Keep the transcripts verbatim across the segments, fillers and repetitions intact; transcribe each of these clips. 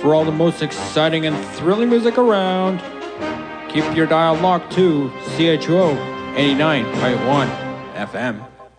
for all the most exciting and thrilling music around. Keep your dial locked to C H O eighty-nine point one F M.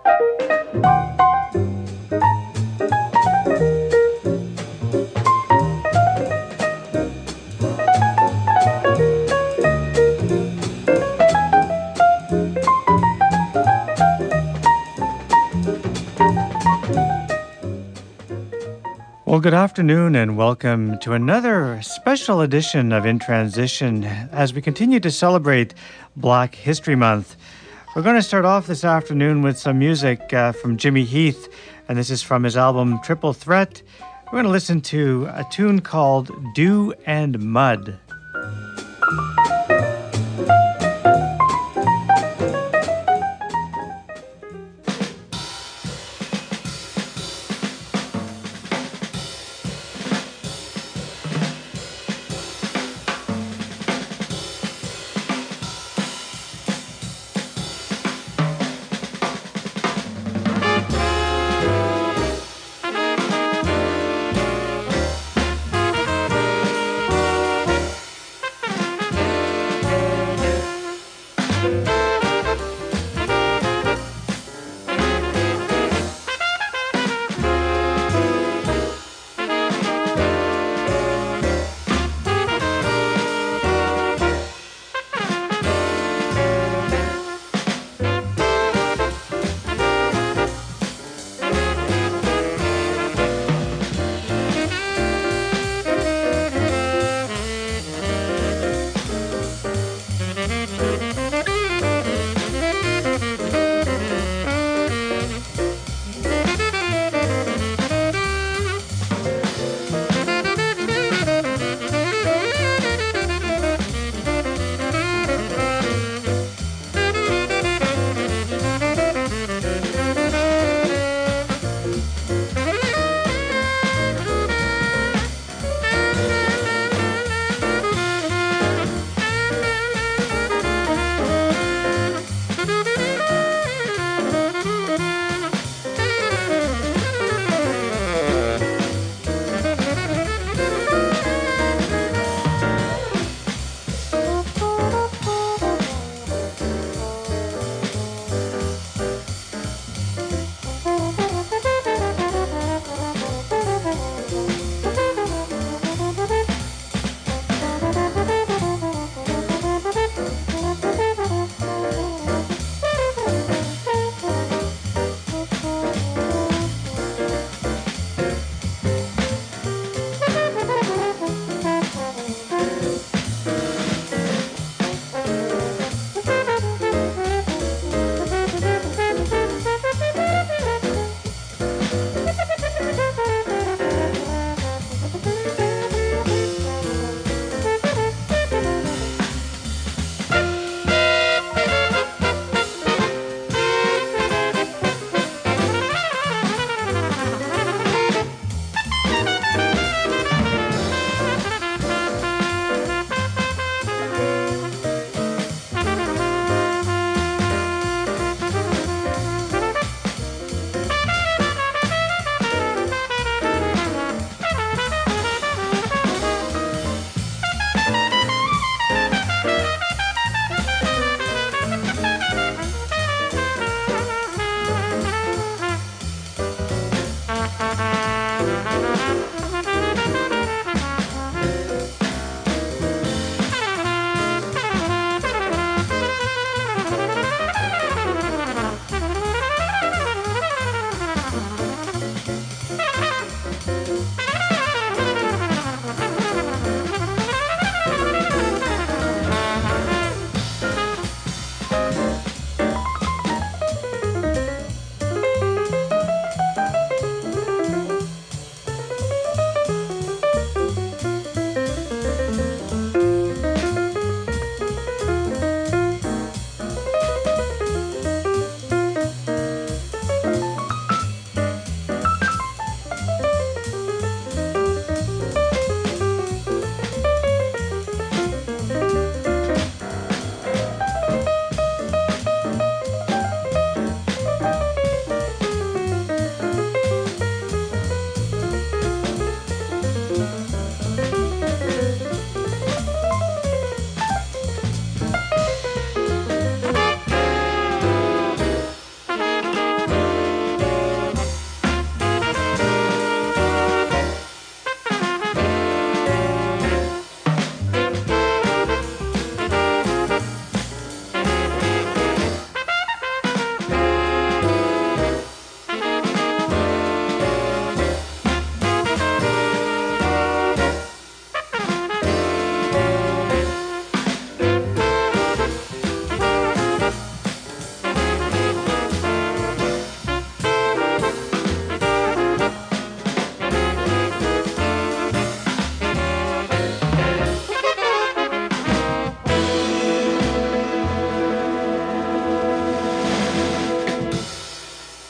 Well, good afternoon and welcome to another special edition of In Transition as we continue to celebrate Black History Month. We're going to start off this afternoon with some music uh, from Jimmy Heath, and this is from his album Triple Threat. We're going to listen to a tune called Dew and Mud.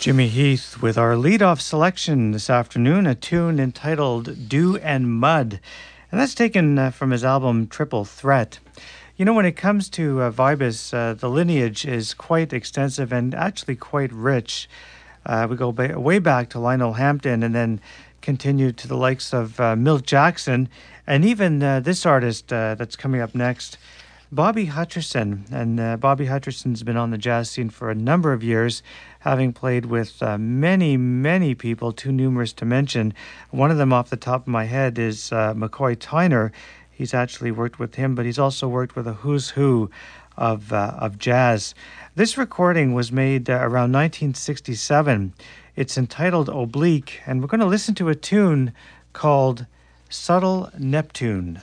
Jimmy Heath with our lead-off selection this afternoon, a tune entitled Dew and Mud. And that's taken uh, from his album Triple Threat. You know, when it comes to uh, Vibus, uh, the lineage is quite extensive and actually quite rich. Uh, we go ba- way back to Lionel Hampton and then continue to the likes of uh, Milt Jackson and even uh, this artist uh, that's coming up next, Bobby Hutcherson. And uh, Bobby Hutcherson's been on the jazz scene for a number of years, having played with uh, many, many people, too numerous to mention. One of them off the top of my head is uh, McCoy Tyner. He's actually worked with him, but he's also worked with a who's who of, uh, of jazz. This recording was made uh, around nineteen sixty-seven. It's entitled Oblique, and we're going to listen to a tune called Subtle Neptune.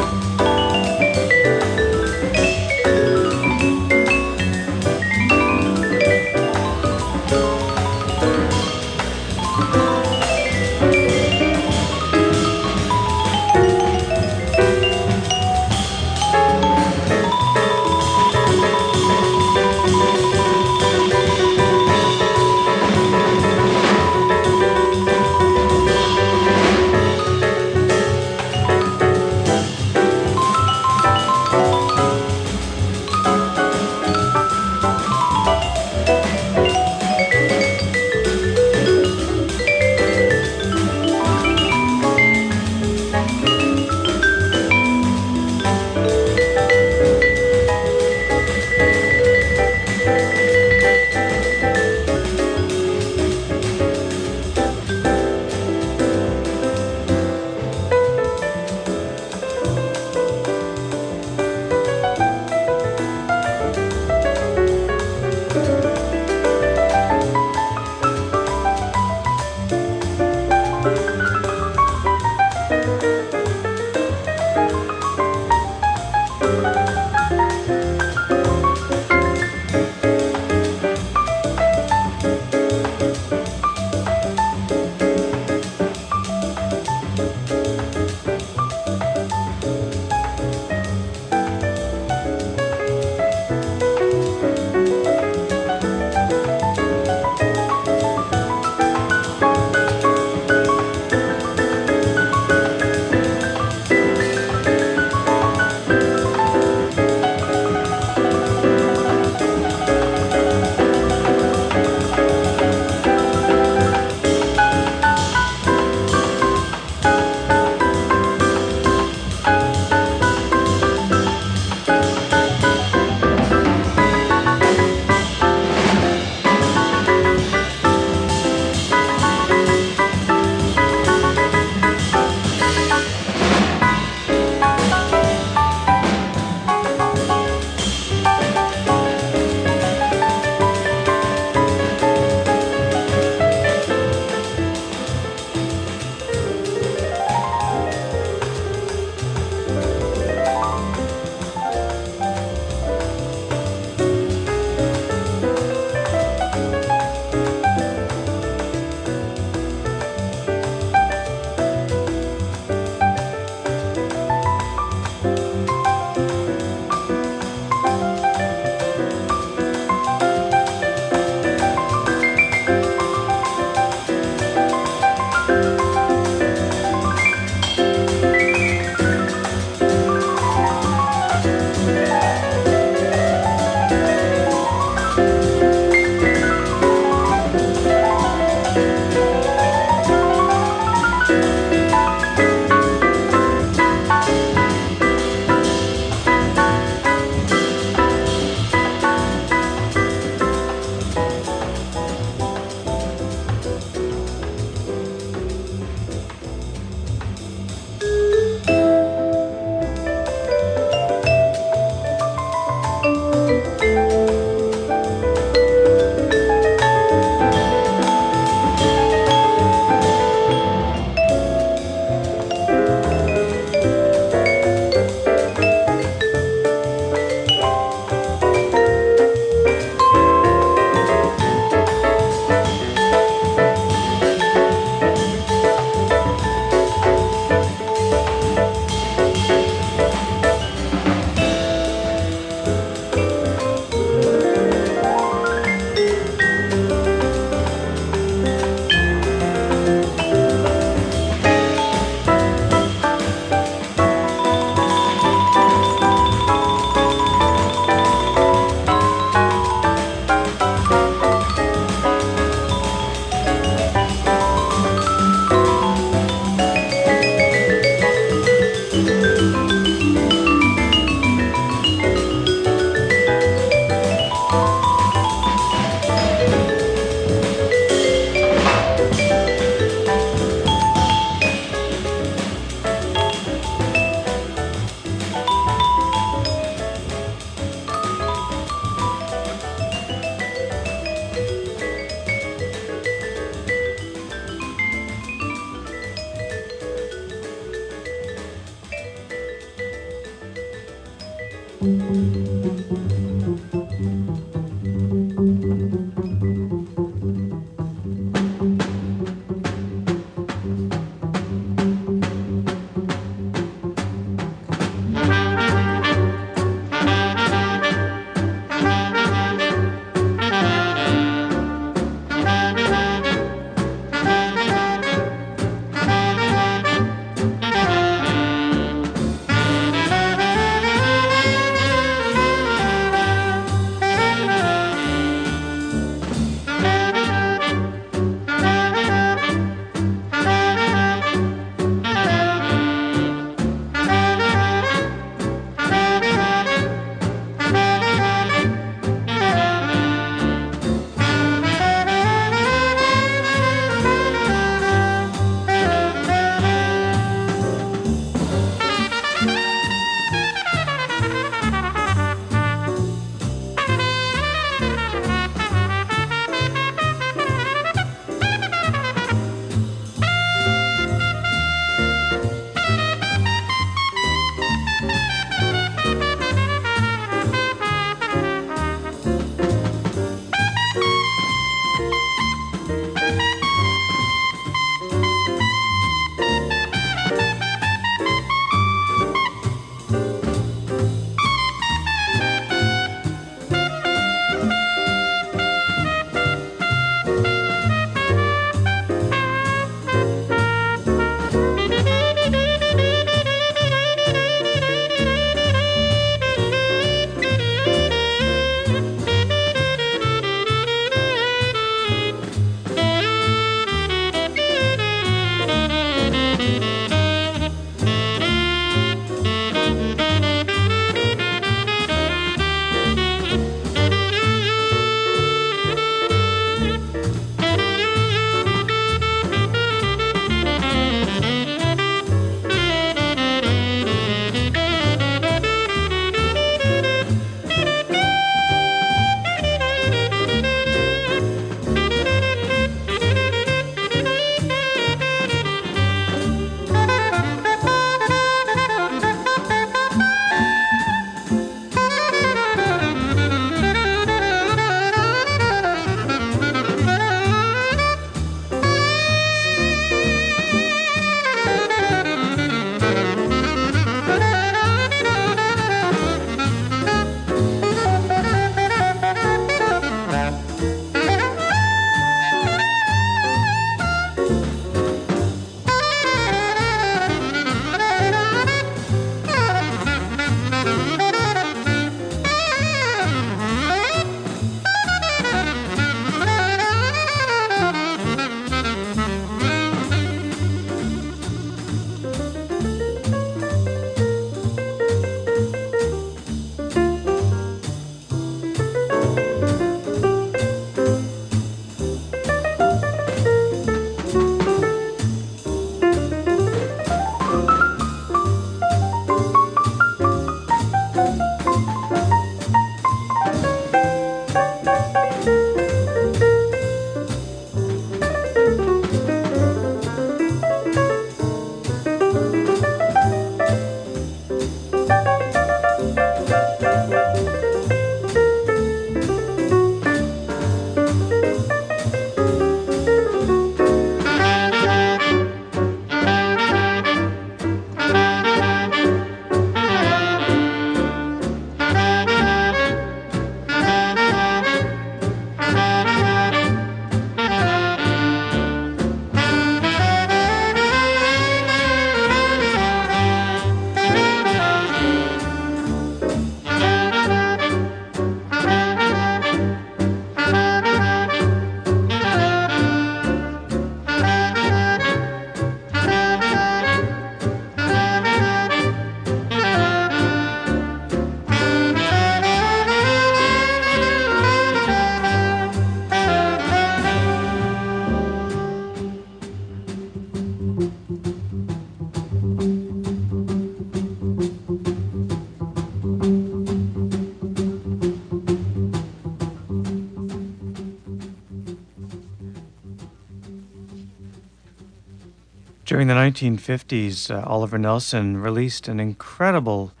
During the nineteen fifties, uh, Oliver Nelson released an incredible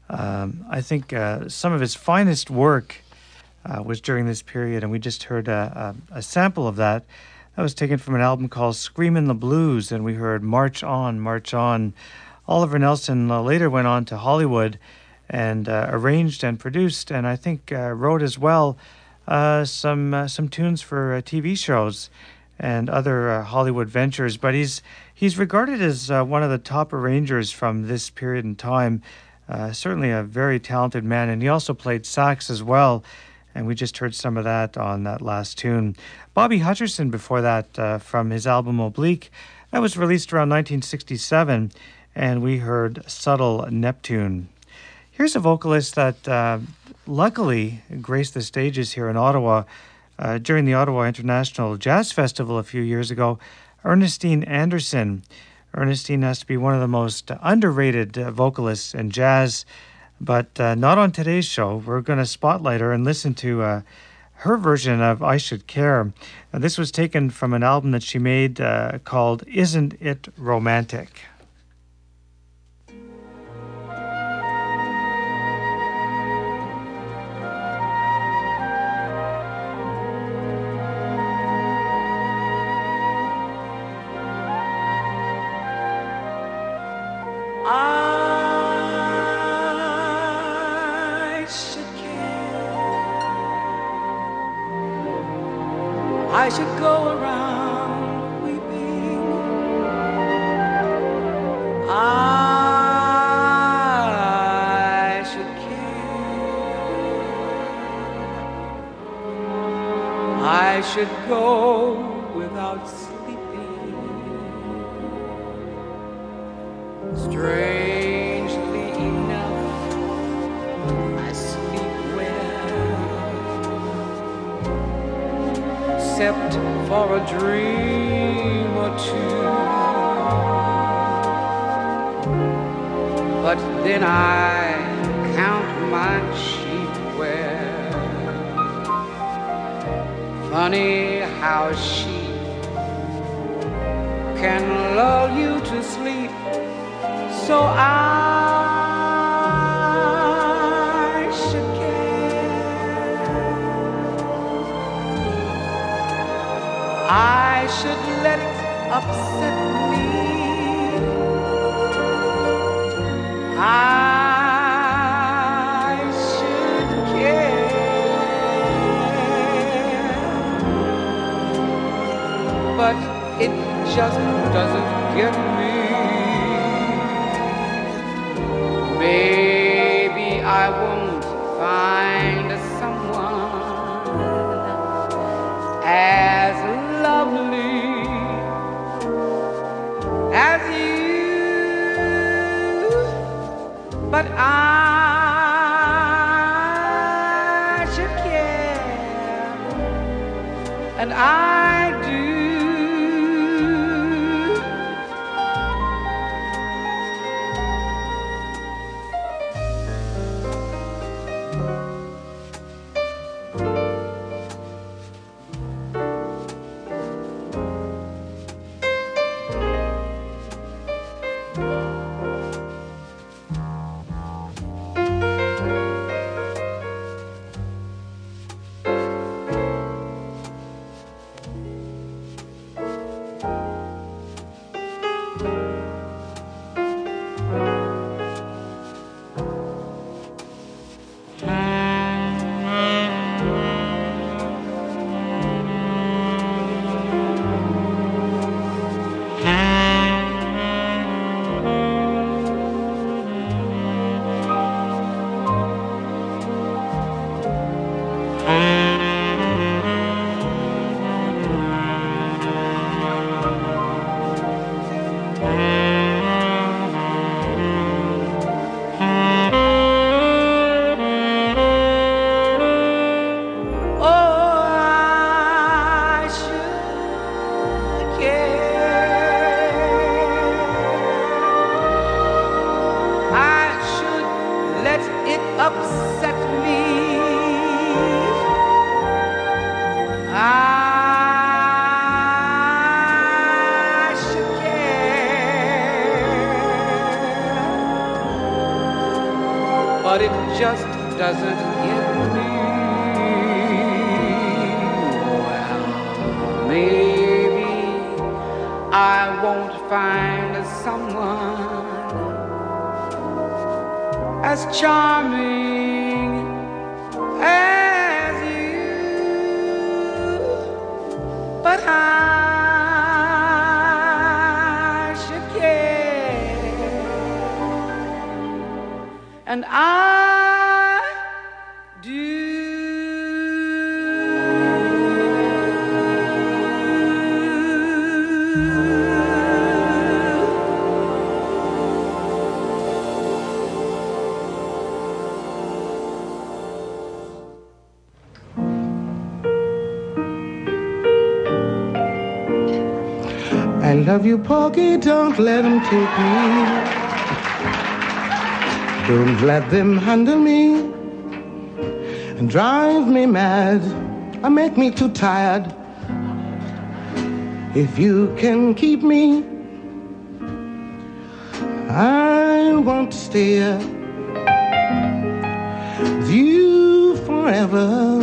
Um, I think uh, some of his finest work uh, was during this period, and we just heard a, a, a sample of that. That was taken from an album called Screamin' the Blues, and we heard March On, March On. Oliver Nelson uh, later went on to Hollywood and uh, arranged and produced, and I think uh, wrote as well uh, some uh, some tunes for uh, T V shows and other uh, Hollywood ventures. But he's he's regarded as uh, one of the top arrangers from this period in time. Uh, certainly a very talented man, and he also played sax as well. And we just heard some of that on that last tune. Bobby Hutcherson before that uh, from his album Oblique. That was released around nineteen sixty-seven, and we heard Subtle Neptune. Here's a vocalist that uh, luckily graced the stages here in Ottawa uh, during the Ottawa International Jazz Festival a few years ago, Ernestine Anderson. Ernestine has to be one of the most underrated uh, vocalists in jazz, but uh, not on today's show. We're going to spotlight her and listen to uh, her version of I Should Care. Now, this was taken from an album that she made uh, called Isn't It Romantic? I should go around weeping. I should care. I should go without sleeping. Strangely enough, I sleep well, except for a dream or two. But then I count my sheep well. Funny how sheep can lull you to sleep. So I should I should let it upset me. I should care, but it just doesn't get me. Maybe I won't find someone as lovely as you, but I should care, and I do. but it just doesn't get me. Well, maybe I won't find someone as charming as you, but I should care, and I do. I love you, Porgy, don't let them take me. Don't let them handle me and drive me mad or make me too tired. If you can keep me, I want to stay with you forever.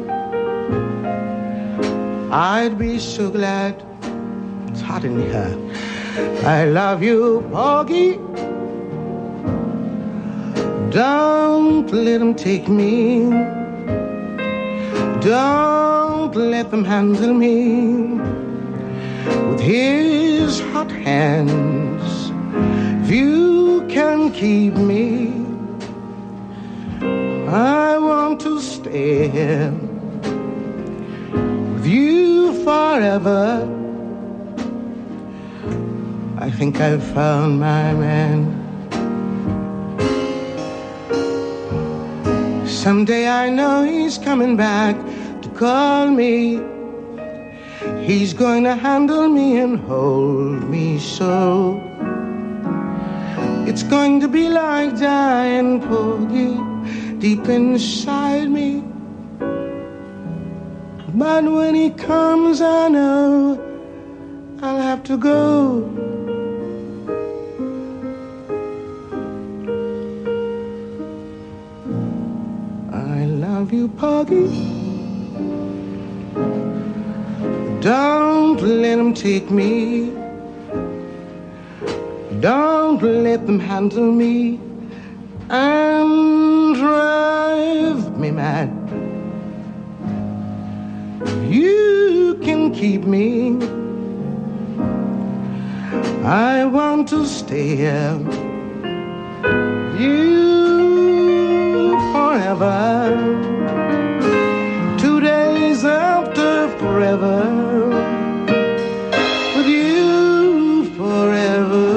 I'd be so glad. It's hot in here. I love you, Porgy. Don't let them take me. Don't let them handle me with his hot hands. If you can keep me, I want to stay here with you forever. I think I've found my man. Someday I know he's coming back to call me. He's going to handle me and hold me so. It's going to be like dying, Porgy, deep inside me. But when he comes, I know I'll have to go. I love you, Porgy. Don't let them take me. Don't let them handle me and drive me mad. You can keep me. I want to stay here with you forever. Two days after forever. With you forever.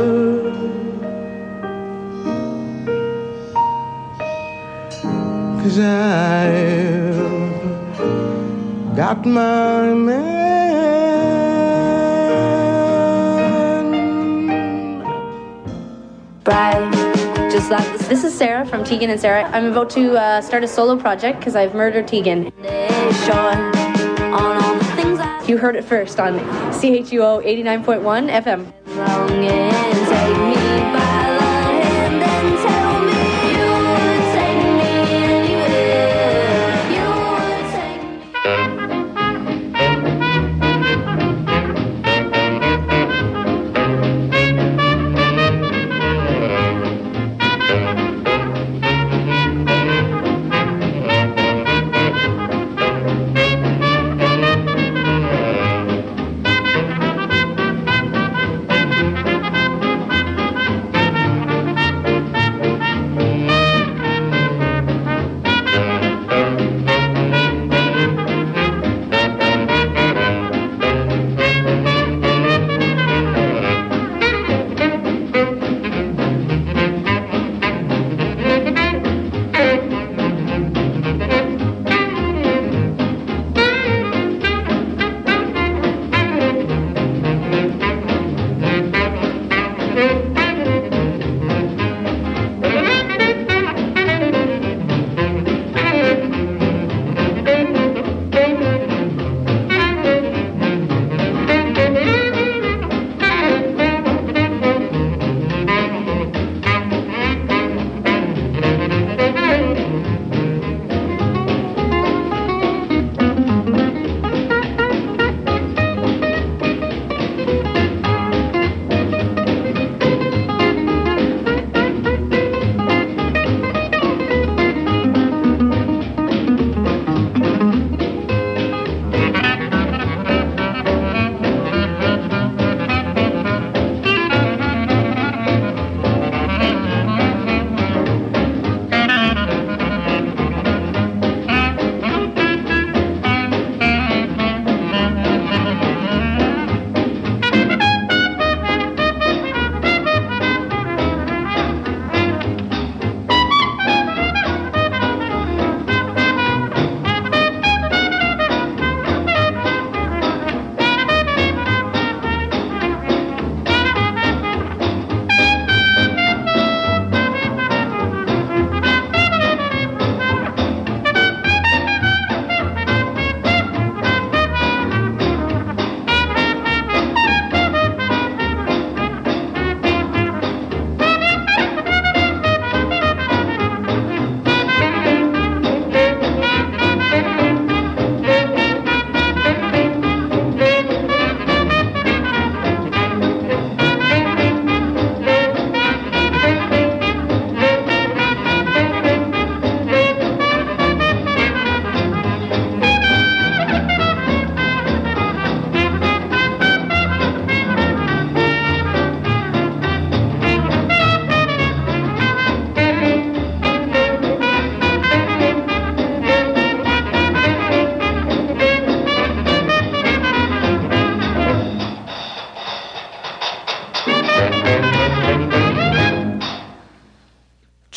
'Cause I've got my man. Bright, just like this. This is Sarah from Tegan and Sarah. I'm about to uh, start a solo project because I've murdered Tegan. You heard it first on C H U O eighty-nine point one F M.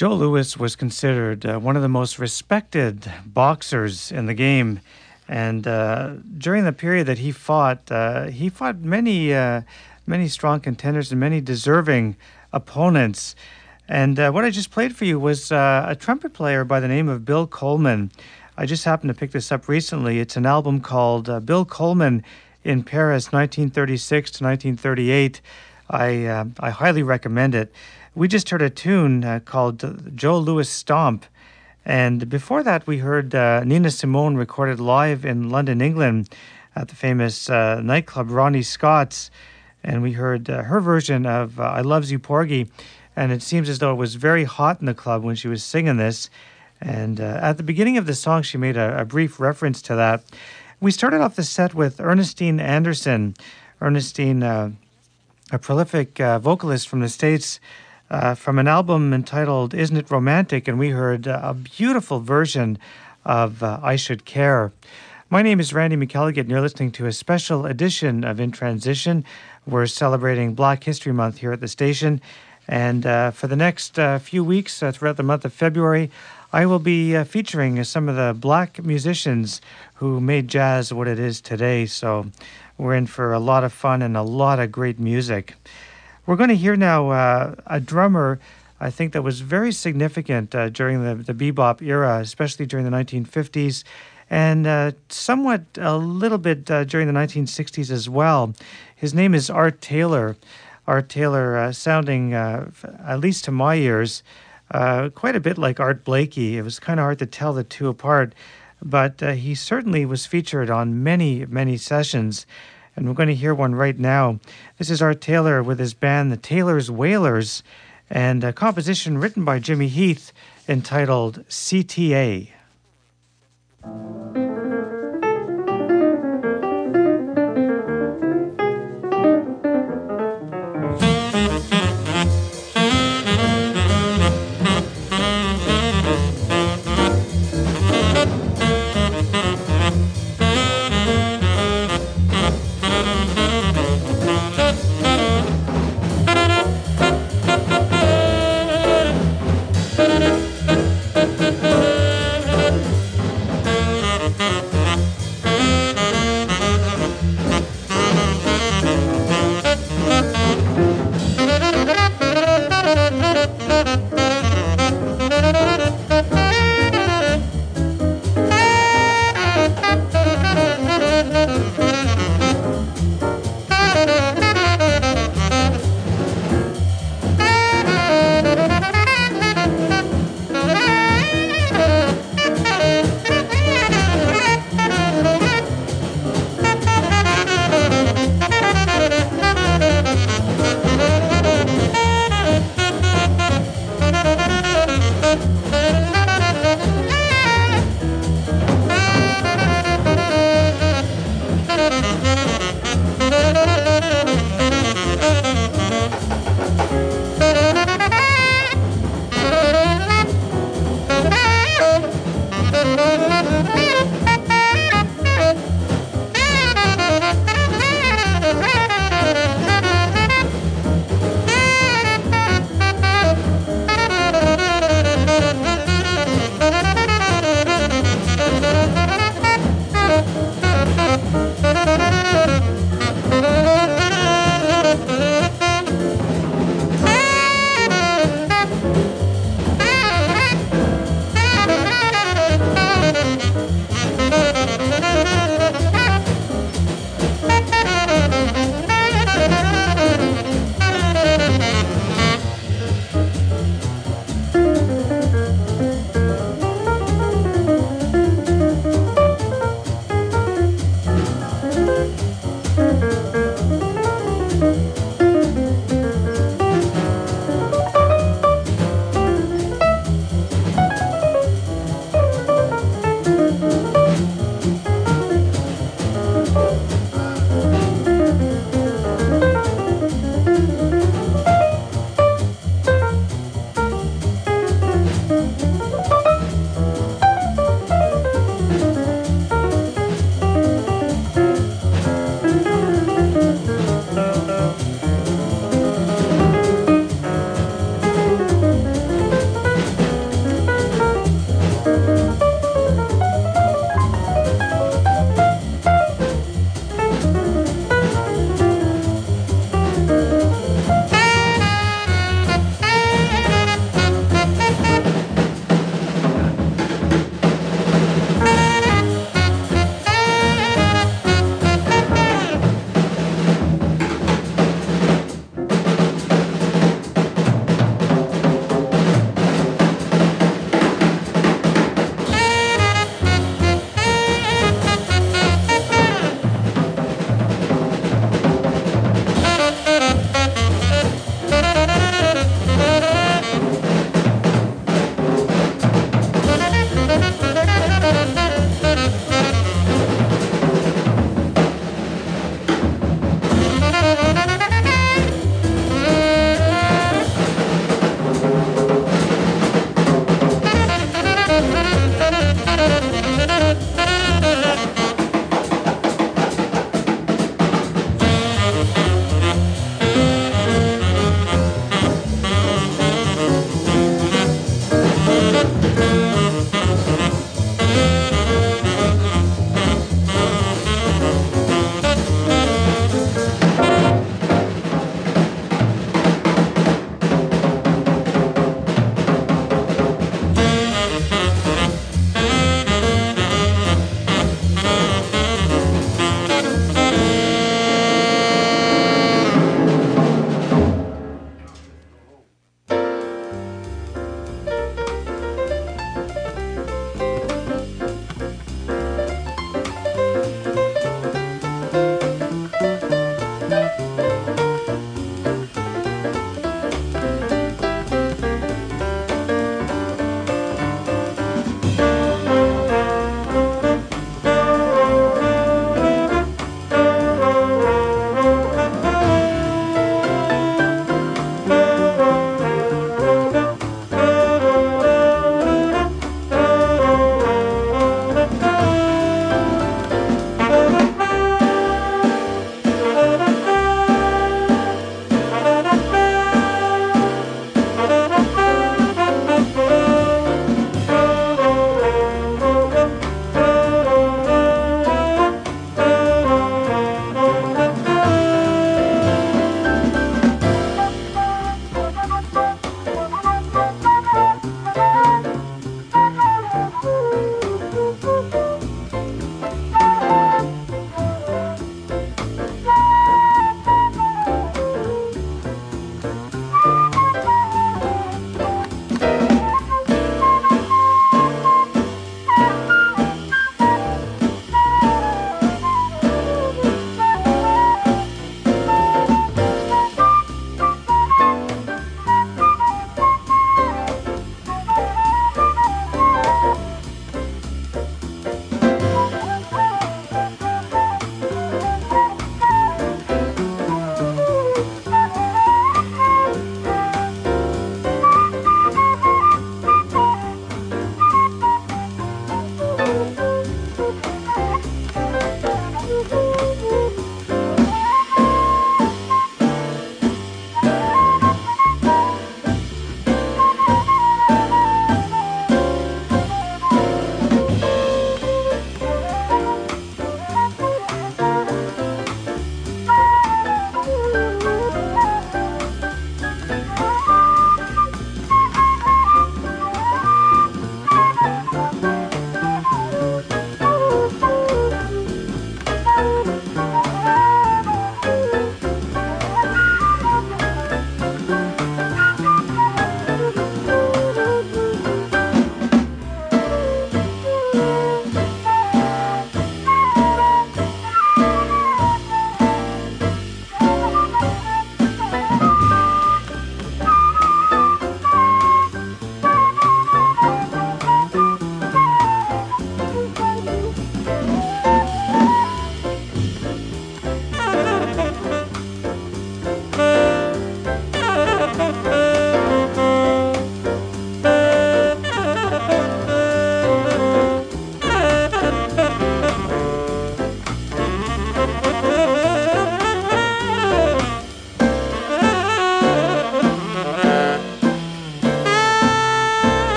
Joe Louis was considered uh, one of the most respected boxers in the game. And uh, during the period that he fought, uh, he fought many, uh, many strong contenders and many deserving opponents. And uh, what I just played for you was uh, a trumpet player by the name of Bill Coleman. I just happened to pick this up recently. It's an album called uh, Bill Coleman in Paris, nineteen thirty-six to nineteen thirty-eight. I uh, I highly recommend it. We just heard a tune uh, called uh, Joe Louis Stomp. And before that, we heard uh, Nina Simone recorded live in London, England at the famous uh, nightclub Ronnie Scott's. And we heard uh, her version of uh, I Loves You, Porgy. And it seems as though it was very hot in the club when she was singing this. And uh, at the beginning of the song, she made a, a brief reference to that. We started off the set with Ernestine Anderson. Ernestine, uh, a prolific uh, vocalist from the States, Uh, from an album entitled Isn't It Romantic? And we heard uh, a beautiful version of uh, I Should Care. My name is Randy McElligott, and you're listening to a special edition of In Transition. We're celebrating Black History Month here at the station. And uh, for the next uh, few weeks, uh, throughout the month of February, I will be uh, featuring uh, some of the black musicians who made jazz what it is today. So we're in for a lot of fun and a lot of great music. We're going to hear now uh, a drummer, I think, that was very significant uh, during the, the bebop era, especially during the nineteen fifties, and uh, somewhat a little bit uh, during the nineteen sixties as well. His name is Art Taylor. Art Taylor uh, sounding, uh, at least to my ears, uh, quite a bit like Art Blakey. It was kind of hard to tell the two apart, but uh, he certainly was featured on many, many sessions. And we're going to hear one right now. This is Art Taylor with his band, the Taylor's Wailers, and a composition written by Jimmy Heath entitled C T A.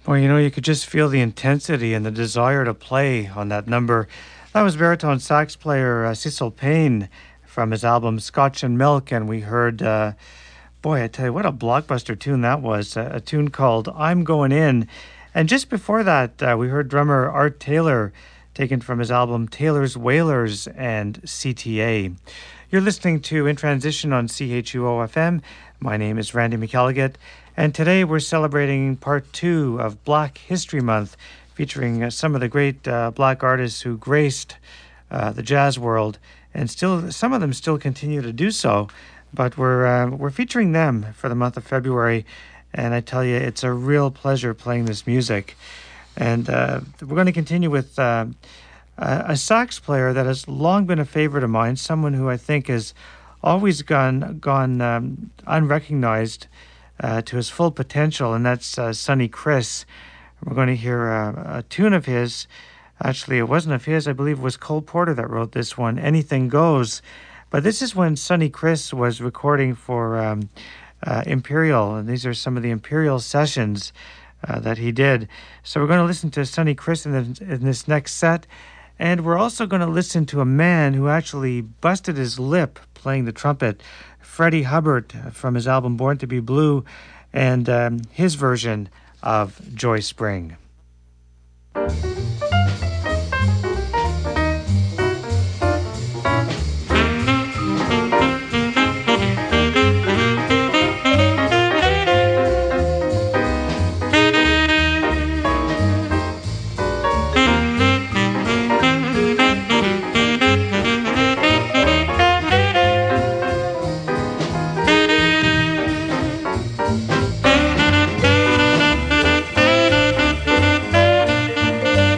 Well, you know, you could just feel the intensity and the desire to play on that number. That was baritone sax player uh, Cecil Payne from his album Scotch and Milk, and we heard, uh, boy, I tell you, what a blockbuster tune that was, a, a tune called I'm Going In. And just before that, uh, we heard drummer Art Taylor, taken from his album Taylor's Wailers and C T A. You're listening to In Transition on C H U O F M. My name is Randy McElligott, and today we're celebrating part two of Black History Month, featuring uh, some of the great uh, black artists who graced uh, the jazz world, and still some of them still continue to do so. But we're uh, we're featuring them for the month of February, and I tell you, it's a real pleasure playing this music. And uh, we're going to continue with uh, a, a sax player that has long been a favorite of mine, someone who I think has always gone gone um, unrecognized uh, to his full potential, and that's uh, Sonny Criss. We're going to hear a, a tune of his. Actually, it wasn't of his. I believe it was Cole Porter that wrote this one, Anything Goes. But this is when Sonny Criss was recording for um, uh, Imperial, and these are some of the Imperial sessions uh, that he did. So we're going to listen to Sonny Criss in, the, in this next set, and we're also going to listen to a man who actually busted his lip playing the trumpet, Freddie Hubbard, from his album Born to Be Blue, and um, his version of Joy Spring. Thank you.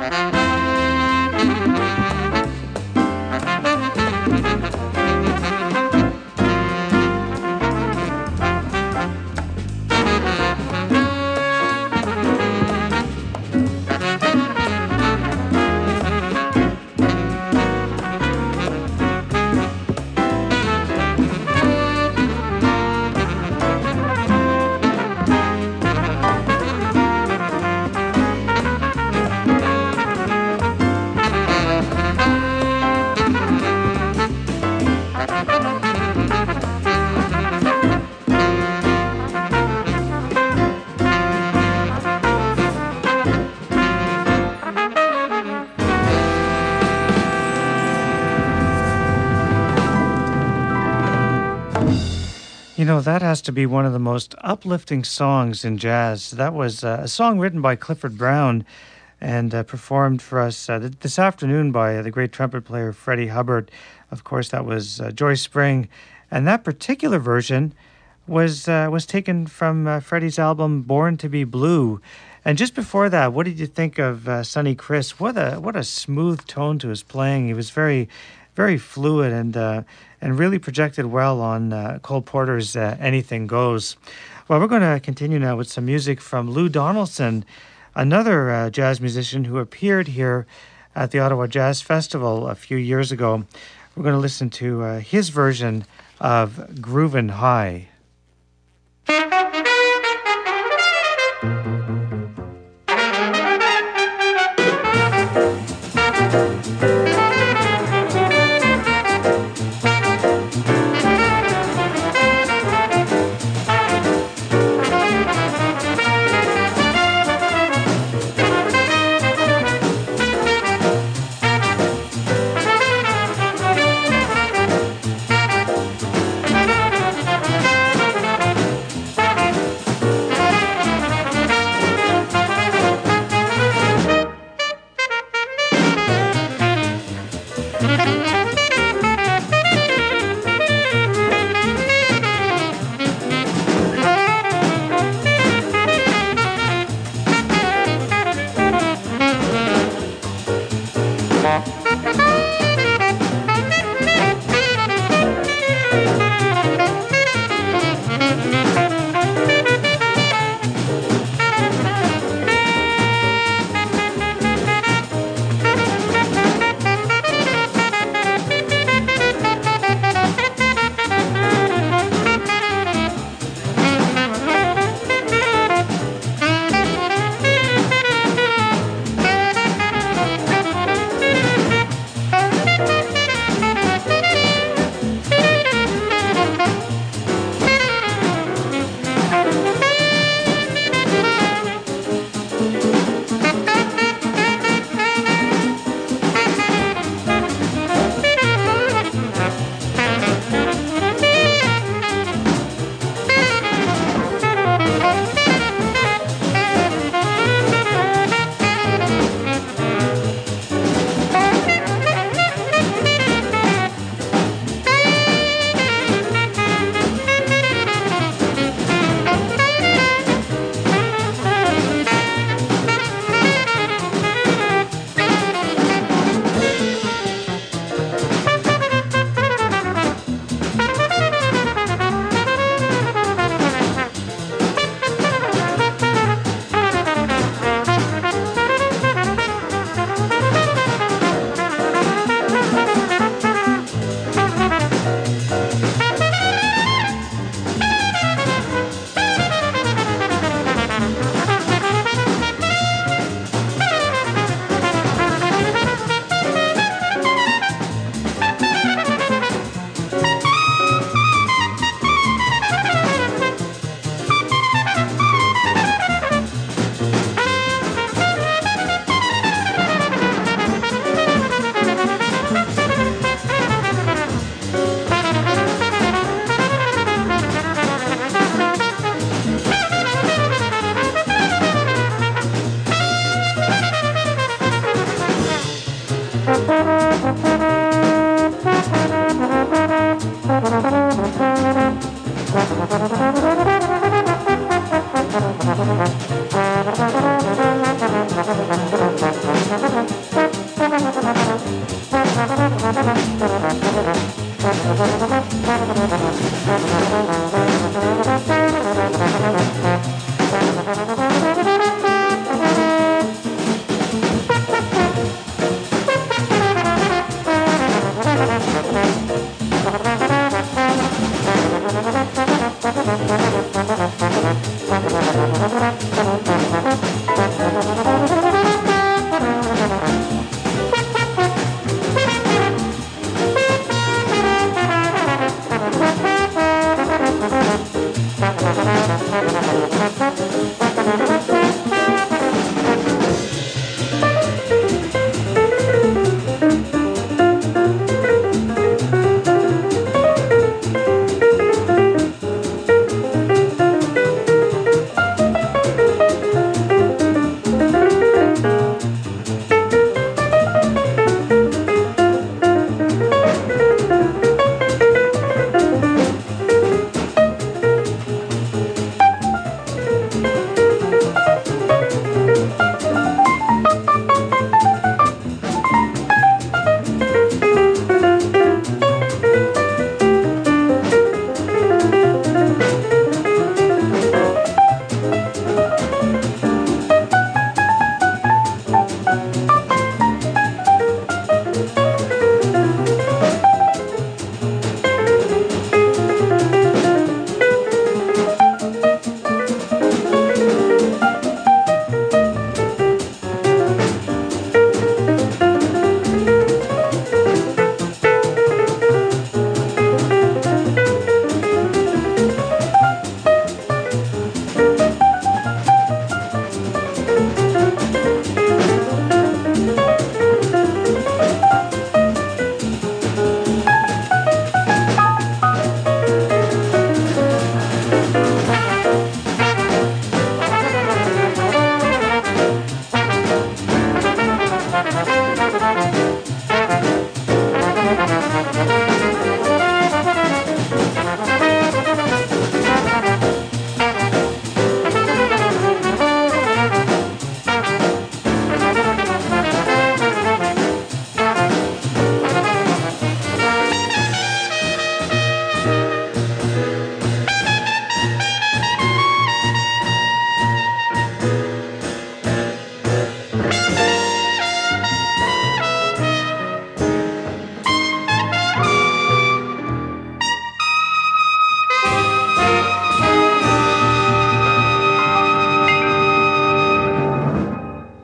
You know, that has to be one of the most uplifting songs in jazz. That was uh, a song written by Clifford Brown and uh, performed for us uh, th- this afternoon by uh, the great trumpet player Freddie Hubbard. Of course, that was uh, Joyce Spring. And that particular version was uh, was taken from uh, Freddie's album Born to Be Blue. And just before that, what did you think of uh, Sonny Chris? What a what a smooth tone to his playing. He was very, very fluid and uh, and really projected well on uh, Cole Porter's uh, Anything Goes. Well, we're going to continue now with some music from Lou Donaldson, another uh, jazz musician who appeared here at the Ottawa Jazz Festival a few years ago. We're going to listen to uh, his version of Groovin' High.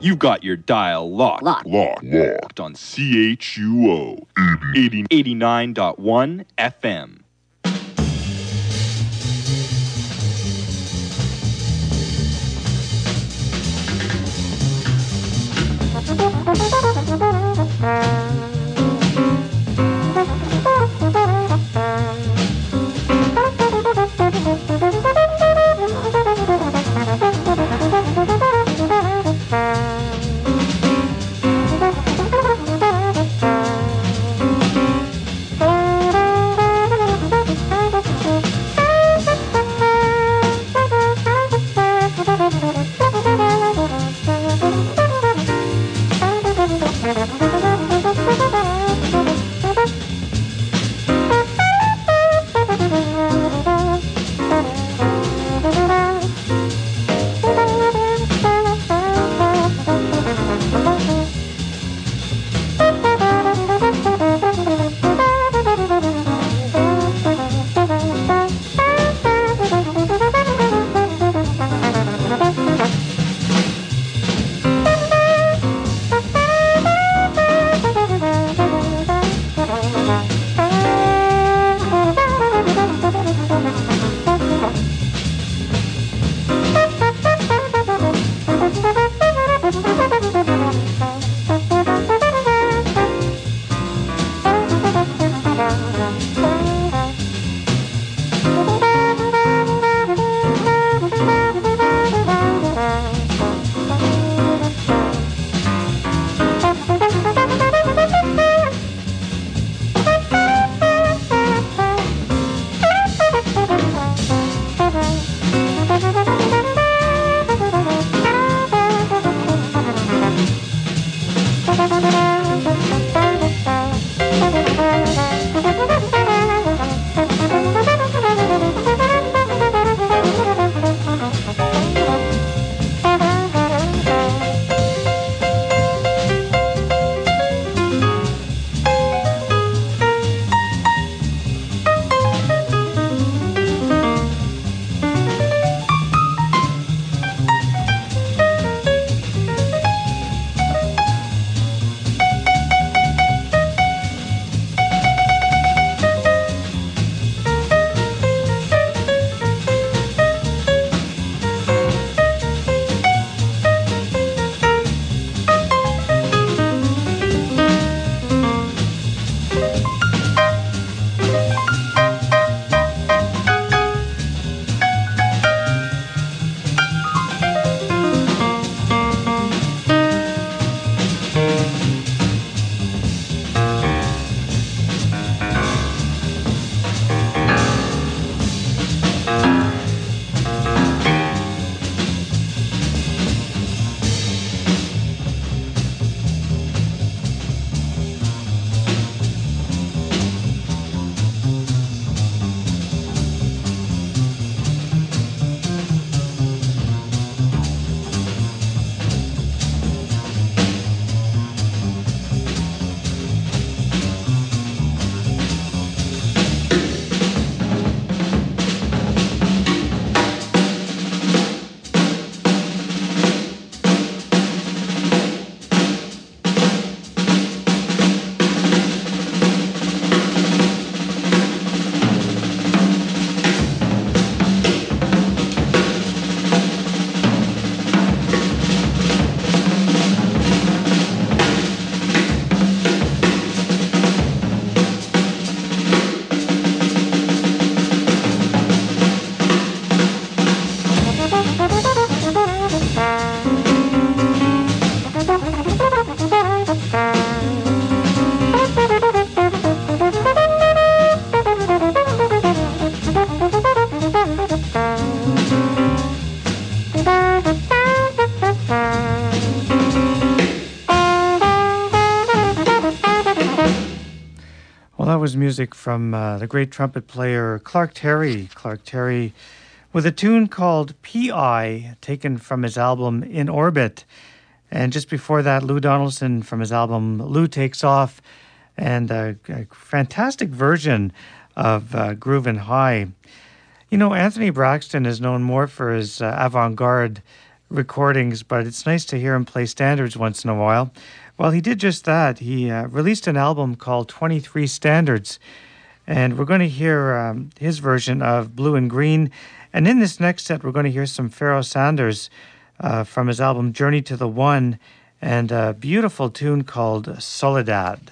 You've got your dial locked. Locked. Locked. Locked on C H U O eighty, eighty-nine point one F M. was music from uh, the great trumpet player Clark Terry. Clark Terry with a tune called P I, taken from his album In Orbit. And just before that, Lou Donaldson from his album Lou Takes Off, and a, a fantastic version of uh, Groovin' High. You know, Anthony Braxton is known more for his uh, avant-garde recordings, but it's nice to hear him play standards once in a while. Well, he did just that. He uh, released an album called twenty-three Standards, and we're going to hear um, his version of Blue and Green. And in this next set, we're going to hear some Pharoah Sanders uh, from his album Journey to the One, and a beautiful tune called Soledad.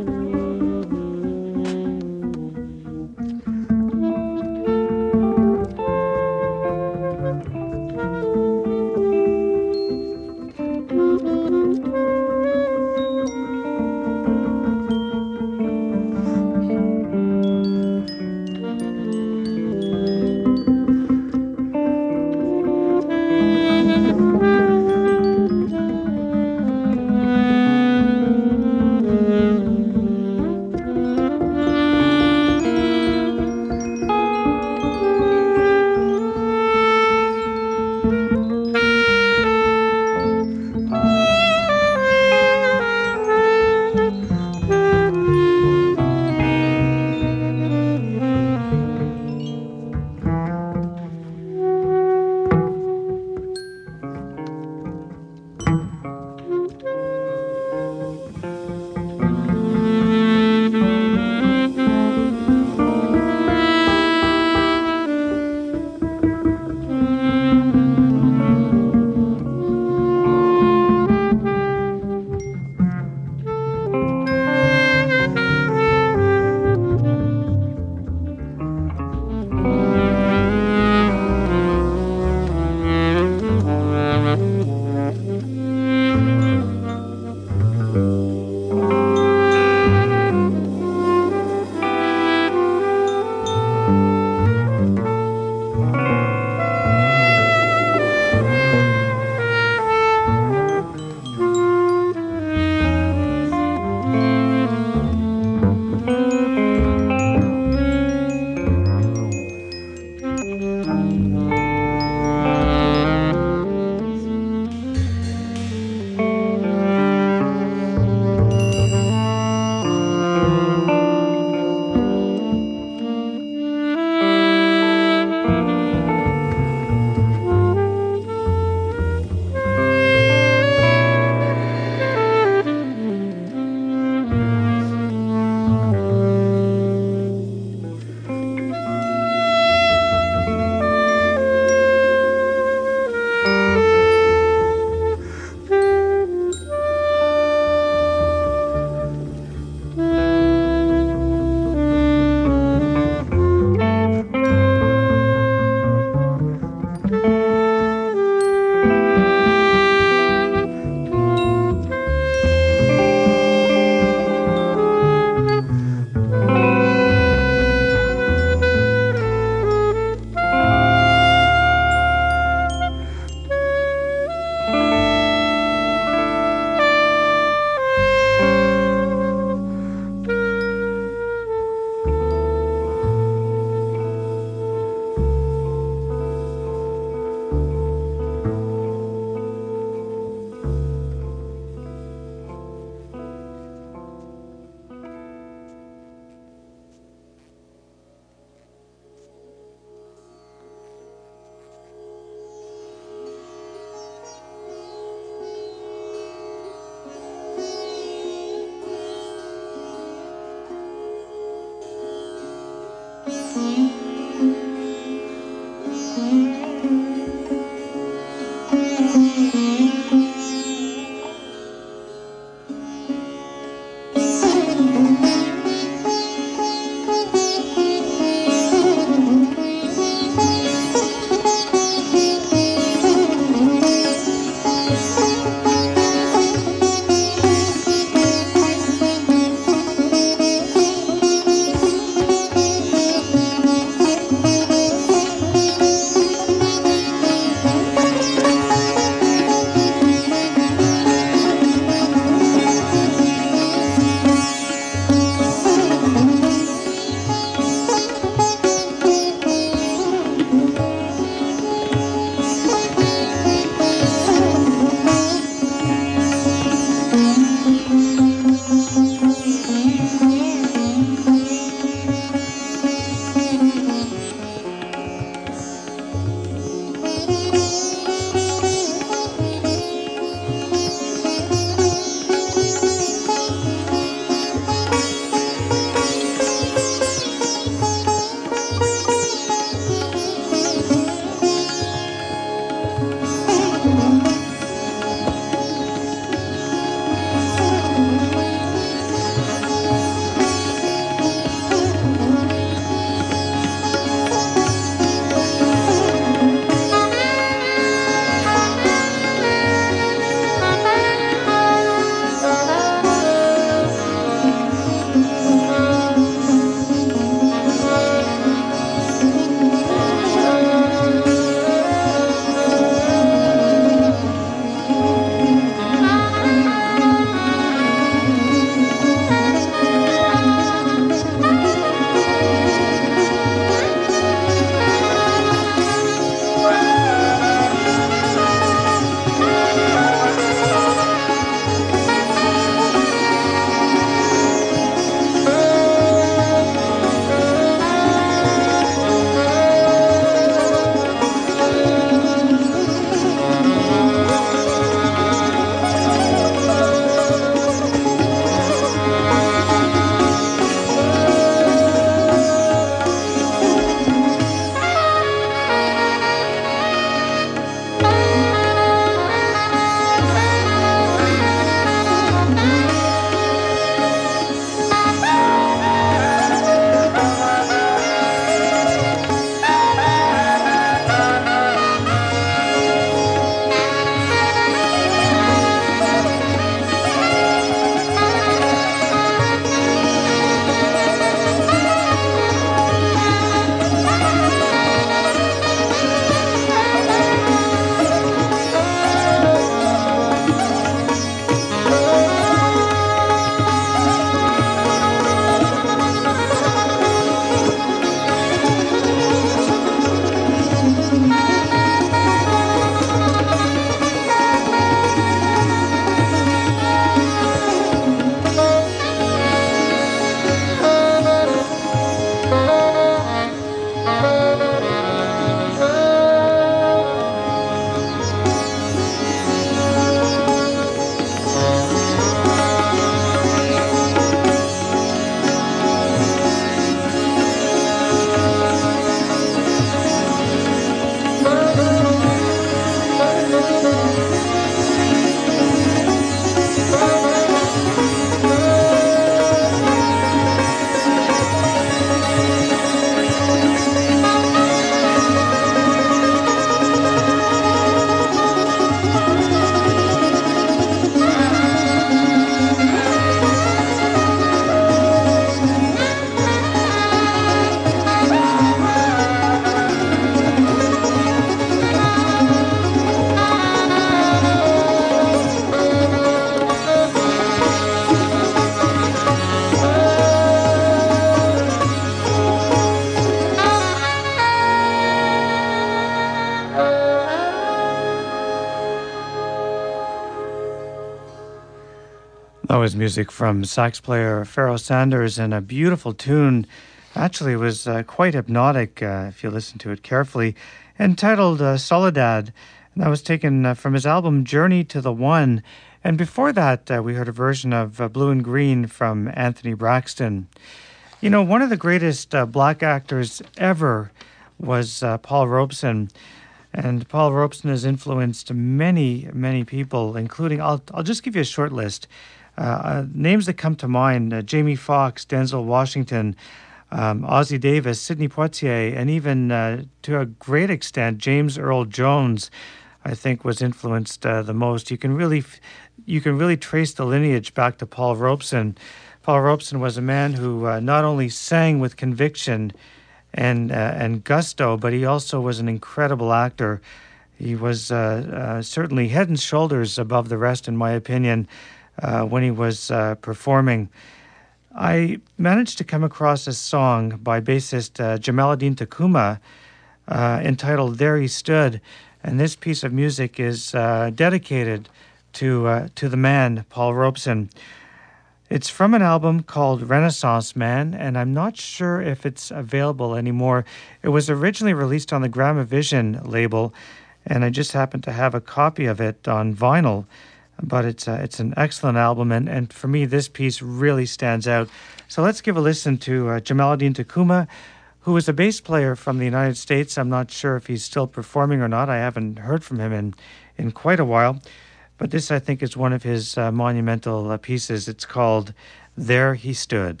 was music from sax player Pharoah Sanders, and a beautiful tune. Actually, it was uh, quite hypnotic uh, if you listen to it carefully, entitled uh, Soledad. And that was taken uh, from his album Journey to the One. And before that, uh, we heard a version of uh, Blue and Green from Anthony Braxton. You know, one of the greatest uh, black actors ever was uh, Paul Robeson. And Paul Robeson has influenced many, many people, including, I'll, I'll just give you a short list. Uh, uh, names that come to mind, uh, Jamie Foxx, Denzel Washington, um, Ossie Davis, Sidney Poitier, and even, uh, to a great extent, James Earl Jones, I think, was influenced uh, the most. You can really, you can really trace the lineage back to Paul Robeson. Paul Robeson was a man who uh, not only sang with conviction and uh, and gusto, but he also was an incredible actor. He was uh, uh, certainly head and shoulders above the rest, in my opinion, uh, when he was uh, performing. I managed to come across a song by bassist uh, Jamaaladeen Tacuma uh, entitled There He Stood, and this piece of music is uh, dedicated to uh, to the man, Paul Robeson. It's from an album called Renaissance Man, and I'm not sure if it's available anymore. It was originally released on the Gramavision label, and I just happen to have a copy of it on vinyl. But it's a, it's an excellent album, and, and for me, this piece really stands out. So let's give a listen to uh, Jamaaladeen Tacuma, who is a bass player from the United States. I'm not sure if he's still performing or not. I haven't heard from him in, in quite a while. But this, I think, is one of his uh, monumental uh, pieces. It's called There He Stood.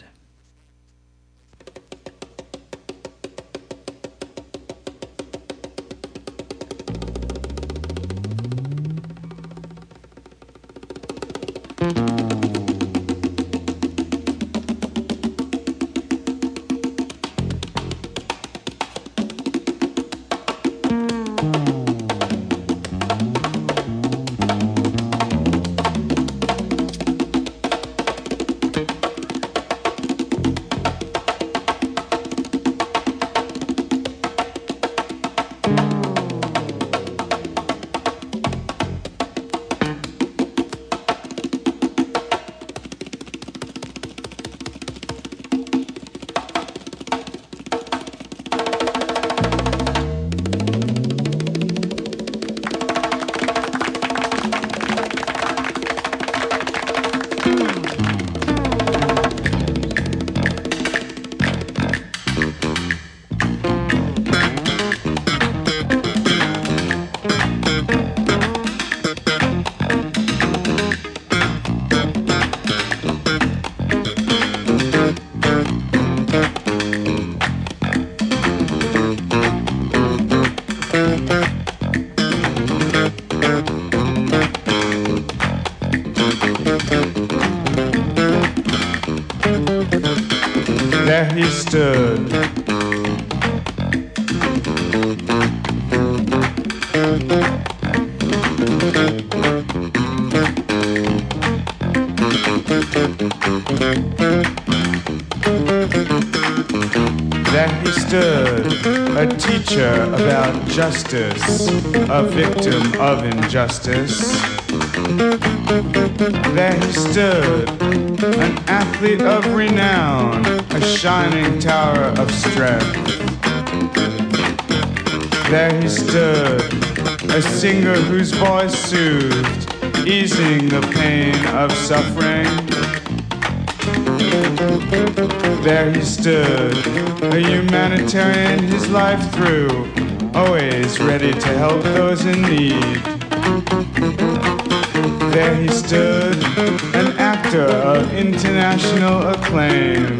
There he stood. There he stood, a teacher about justice, a victim of injustice. There he stood, an athlete of renown, a shining tower of strength. There he stood, a singer whose voice soothed, easing the pain of suffering. There he stood, a humanitarian his life through, always ready to help those in need. There he stood, an actor of international acclaim.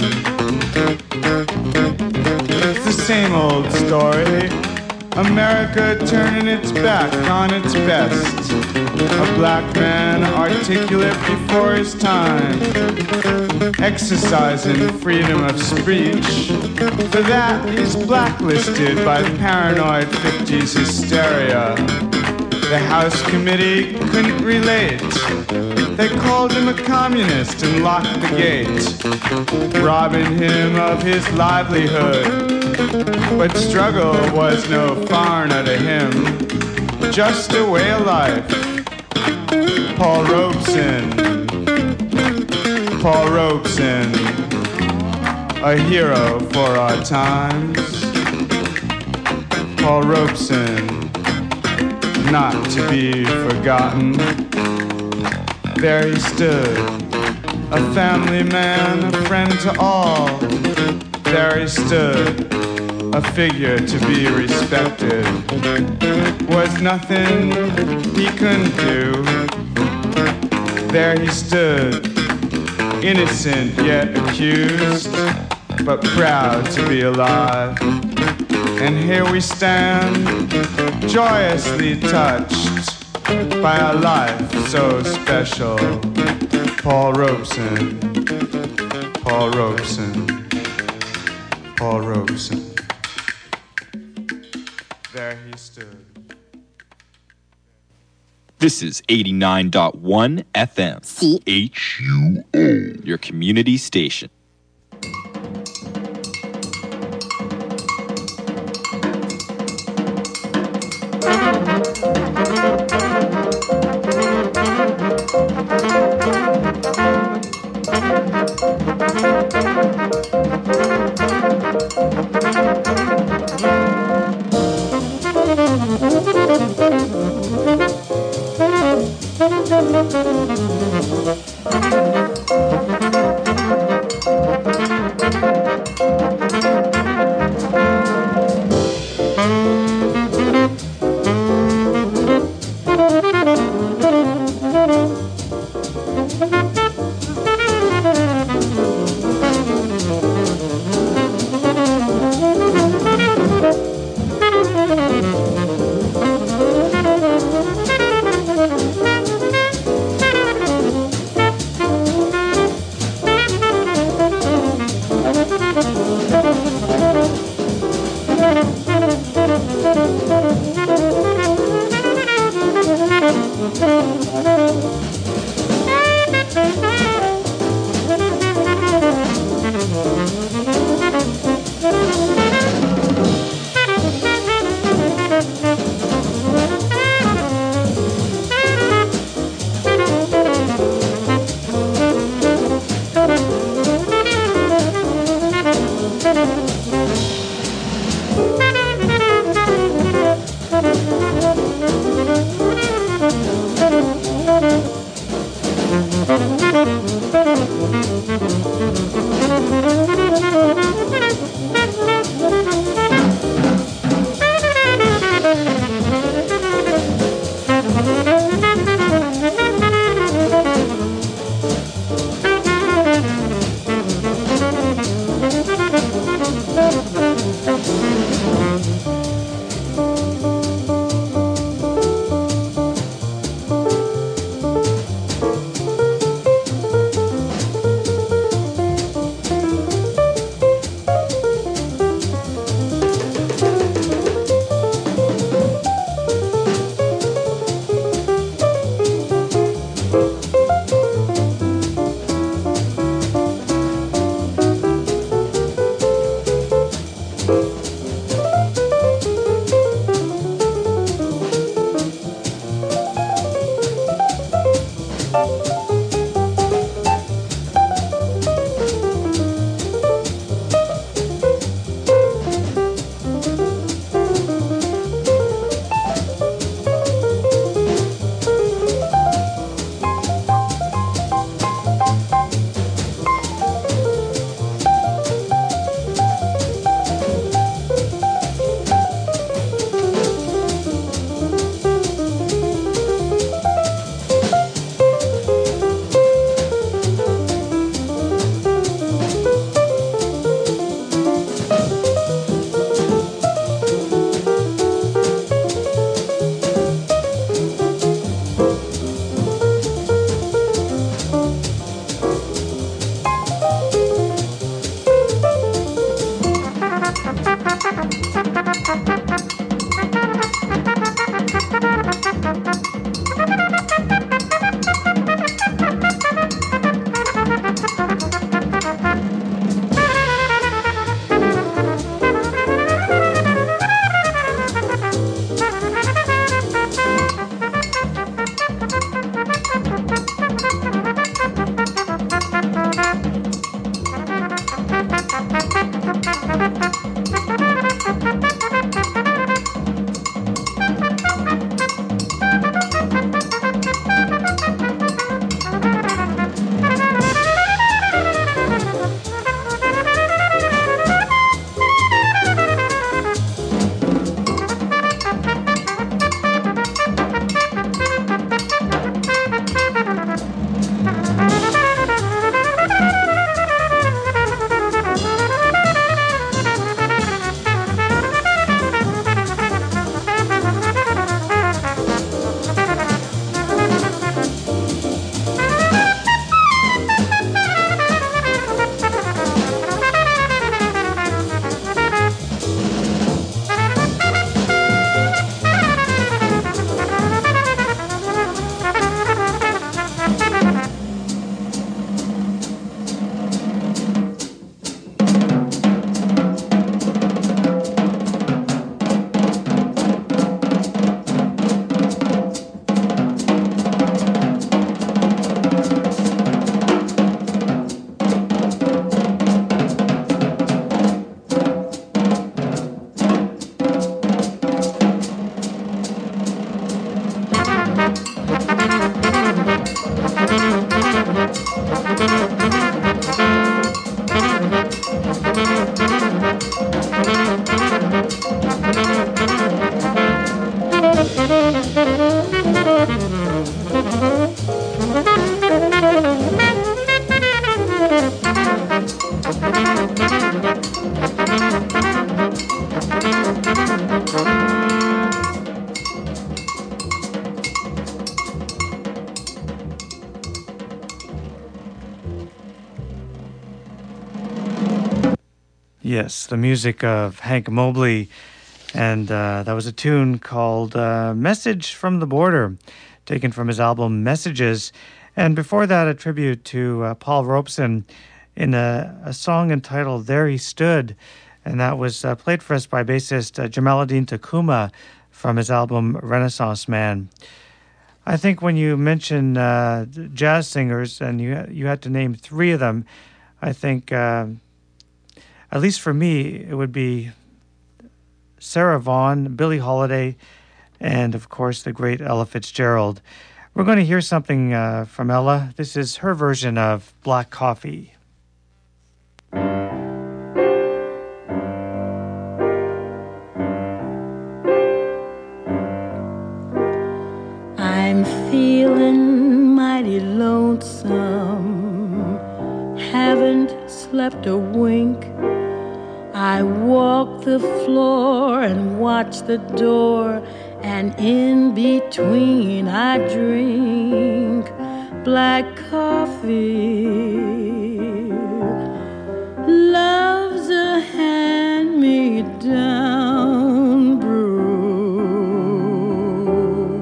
It's the same old story, America turning its back on its best. A black man articulate before his time, exercising freedom of speech. For that, he's blacklisted by paranoid fifties hysteria. The House Committee couldn't relate. They called him a communist and locked the gate, robbing him of his livelihood. But struggle was no foreigner to him, just a way of life. Paul Robeson. Paul Robeson, a hero for our times. Paul Robeson, not to be forgotten. There he stood, a family man, a friend to all. There he stood, a figure to be respected. Was nothing he couldn't do. There he stood, innocent yet accused, but proud to be alive. And here we stand, joyously touched by a life so special. Paul Robeson, Paul Robeson, Paul Robeson. There he stood. This is eighty-nine point one F M. C H U O. Your community station. Yes, the music of Hank Mobley, and uh, that was a tune called uh, Message from the Border, taken from his album Messages. And before that, a tribute to uh, Paul Robeson in a, a song entitled There He Stood, and that was uh, played for us by bassist uh, Jamaluddin Takuma from his album Renaissance Man. I think when you mention uh, jazz singers, and you, you had to name three of them, I think... Uh, At least for me, it would be Sarah Vaughan, Billie Holiday, and of course the great Ella Fitzgerald. We're going to hear something uh, from Ella. This is her version of Black Coffee. I'm feeling mighty lonesome, haven't slept a wink. I walk the floor and watch the door, and in between I drink black coffee. Love's a hand-me-down brew.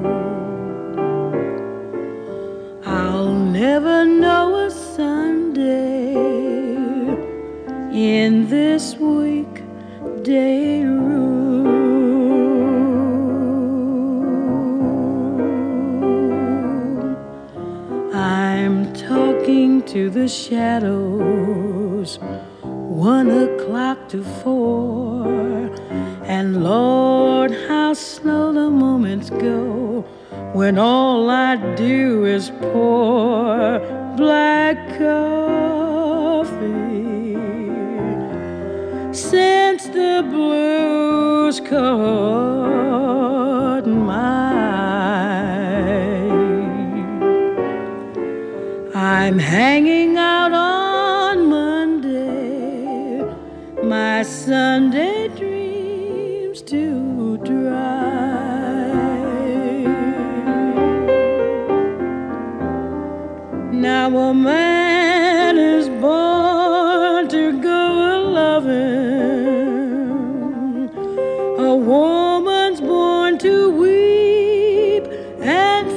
I'll never know a Sunday in this weekday room. I'm talking to the shadows, one o'clock to four, and Lord, how slow the moments go when all I do is pour black coffee. Since the blues caught my eye, I'm hanging out on Monday, my Sunday dreams to dry. Now a man is born to go a-loving, a woman's born to weep and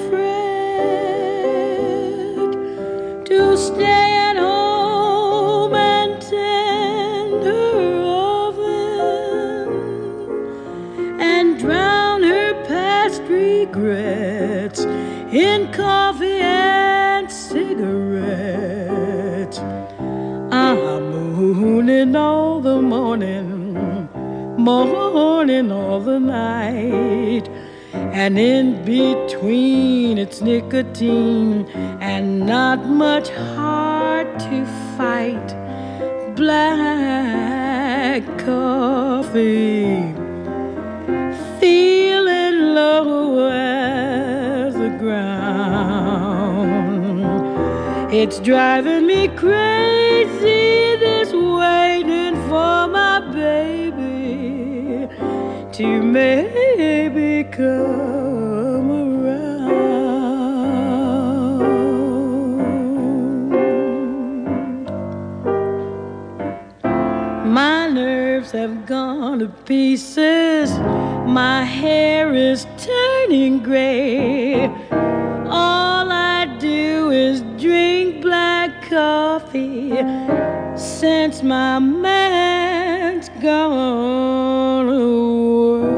fret, to stay at home and tend her oven and drown her past regrets in coffee and cigarettes. I'm mooning all the morning, morning all the night, and in between it's nicotine and not much heart to fight. Black coffee, feeling low as the ground. It's driving me crazy, this waiting for my baby to maybe come around. My nerves have gone to pieces, my hair is turning gray. All I do is drink black coffee since my man's gone away.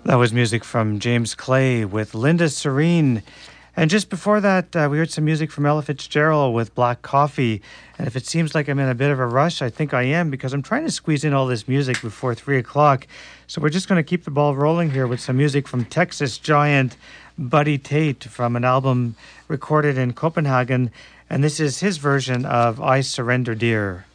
That was music from James Clay with Linda Serene. And just before that, uh, we heard some music from Ella Fitzgerald with Black Coffee. And if it seems like I'm in a bit of a rush, I think I am, because I'm trying to squeeze in all this music before three o'clock. So we're just going to keep the ball rolling here with some music from Texas giant Buddy Tate from an album recorded in Copenhagen. And this is his version of I Surrender Dear.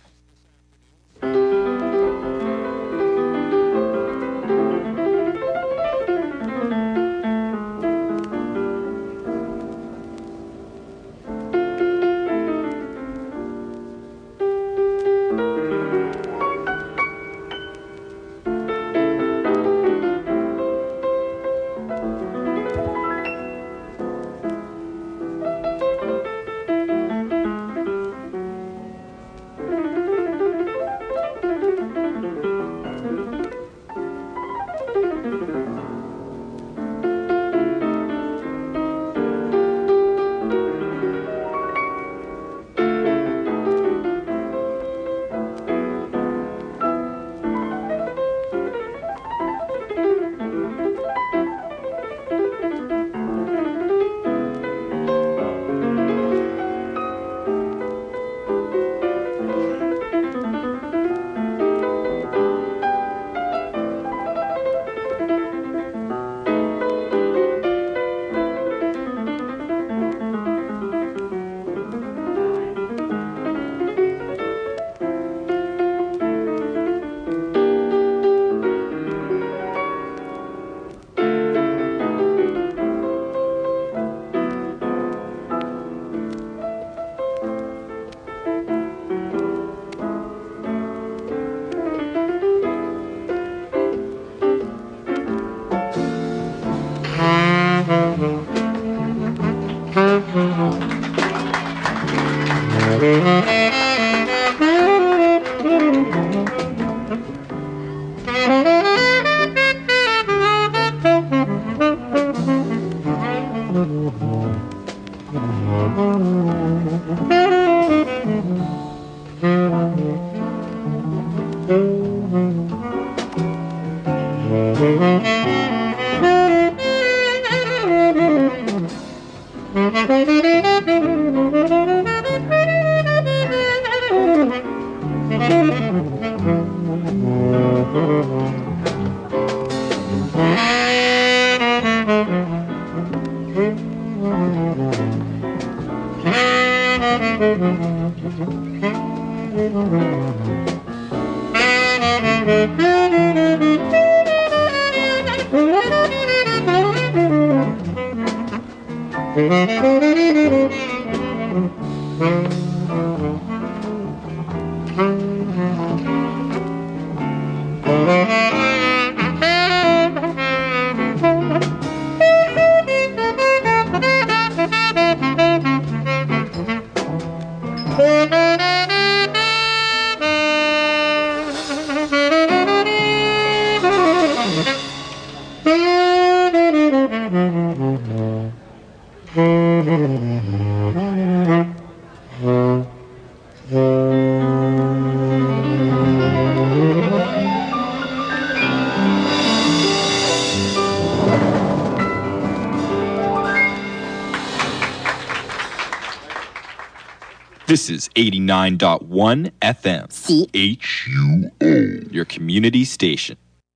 This is eighty-nine point one F M, C H U O, your community station.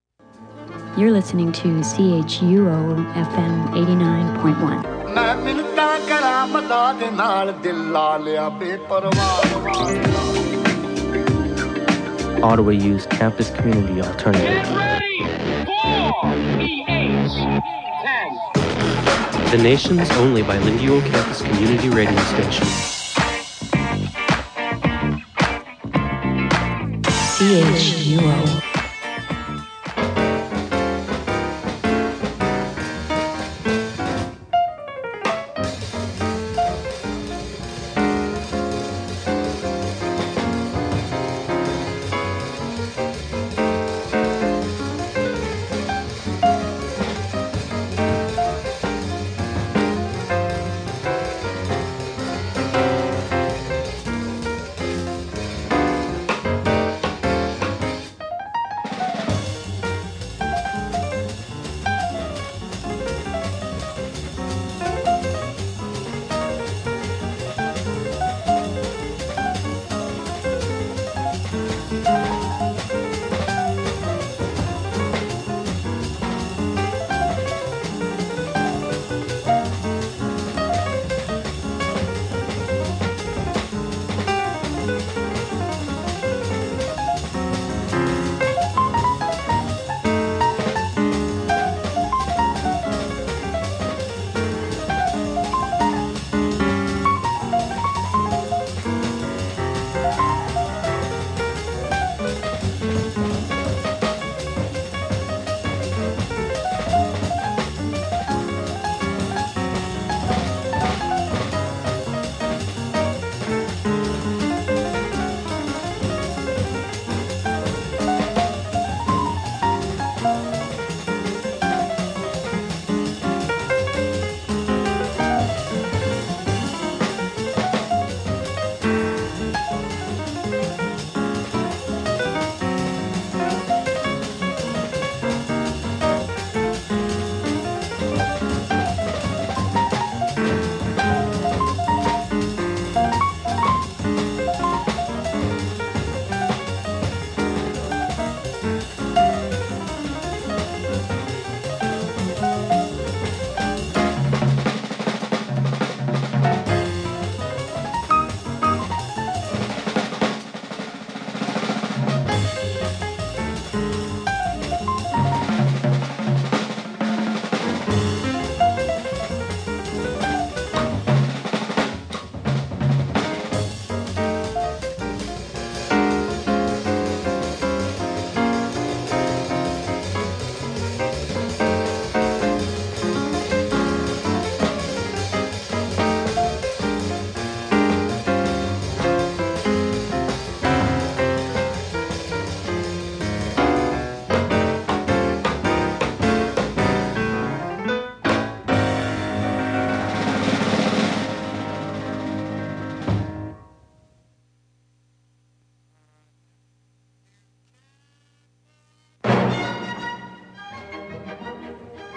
You're listening to C H U O F M eighty-nine point one. Ottawa Youth Campus Community Alternative. Get ready! Four, E H, ten. The nation's only bilingual campus community radio station. C H U O.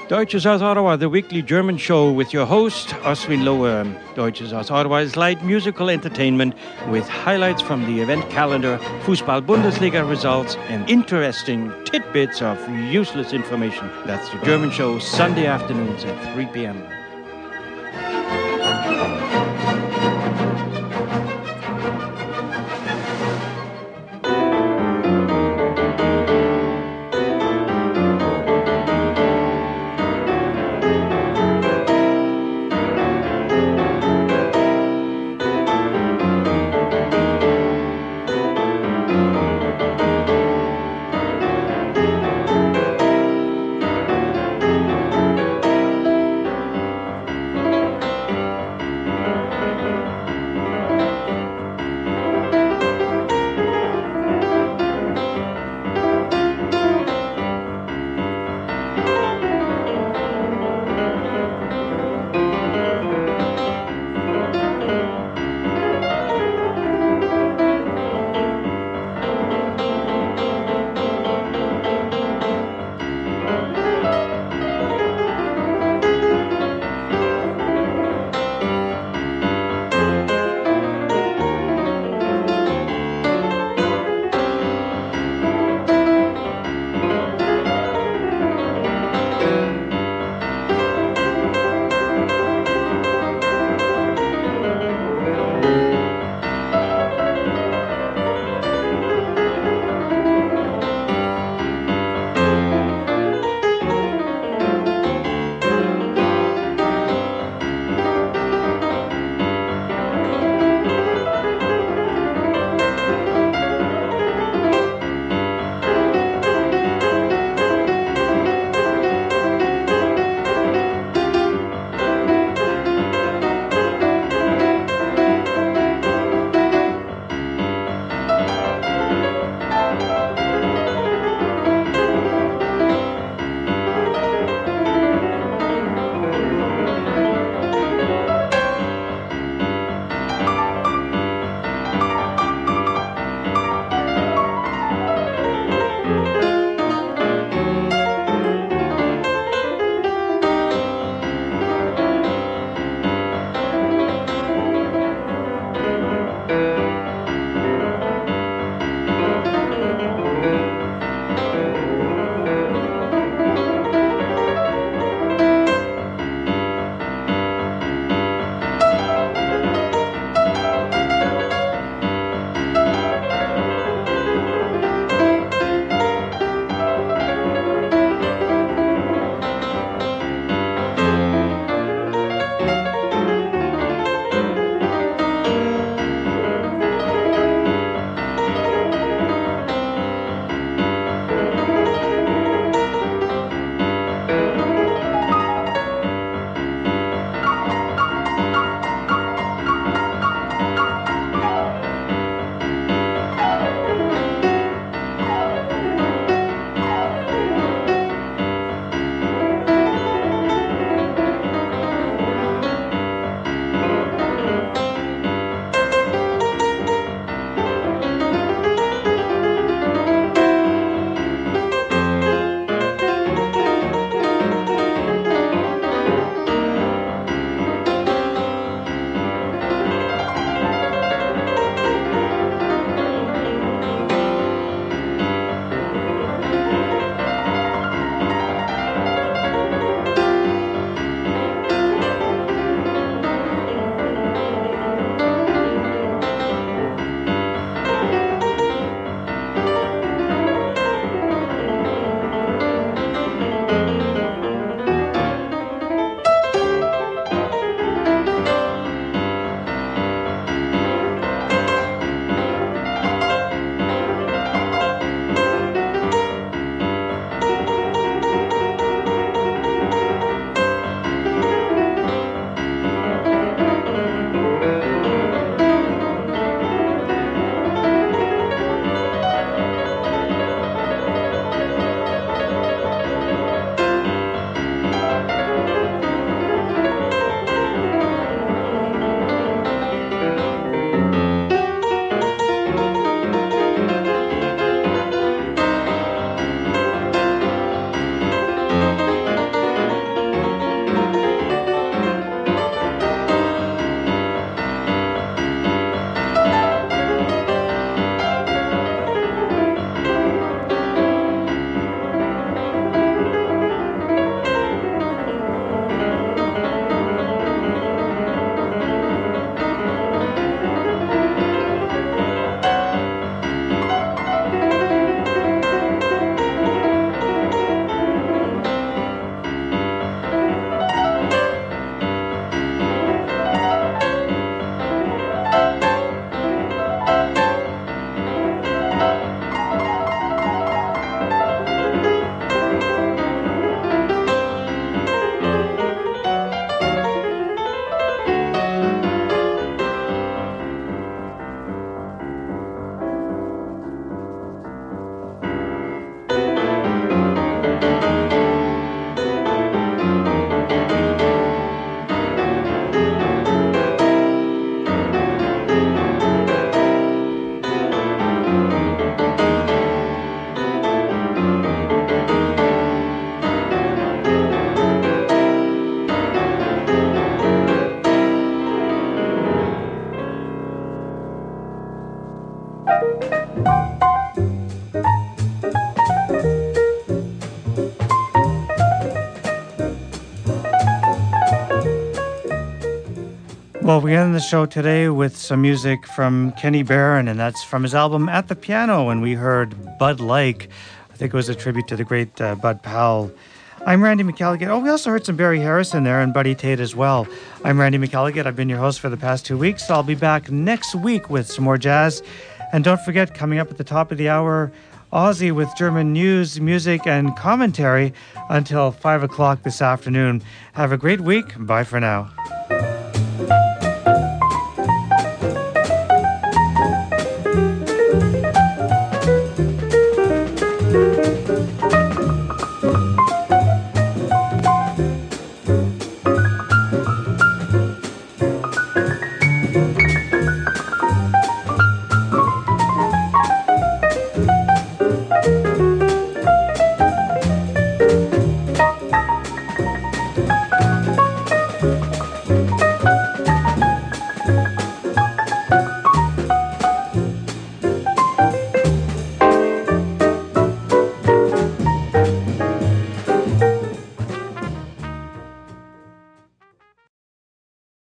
Deutsches aus Ottawa, the weekly German show with your host, Oswin Lohr. Deutsches aus Ottawa is light musical entertainment with highlights from the event calendar, Fußball-Bundesliga results, and interesting tidbits of useless information. That's the German show, Sunday afternoons at three p.m. Well, we end the show today with some music from Kenny Barron, and that's from his album At the Piano, and we heard Bud Like. I think it was a tribute to the great uh, Bud Powell. I'm Randy McElligott. Oh, we also heard some Barry Harrison there and Buddy Tate as well. I'm Randy McElligott. I've been your host for the past two weeks. I'll be back next week with some more jazz. And don't forget, coming up at the top of the hour, Aussie with German news, music, and commentary until five o'clock this afternoon. Have a great week. Bye for now.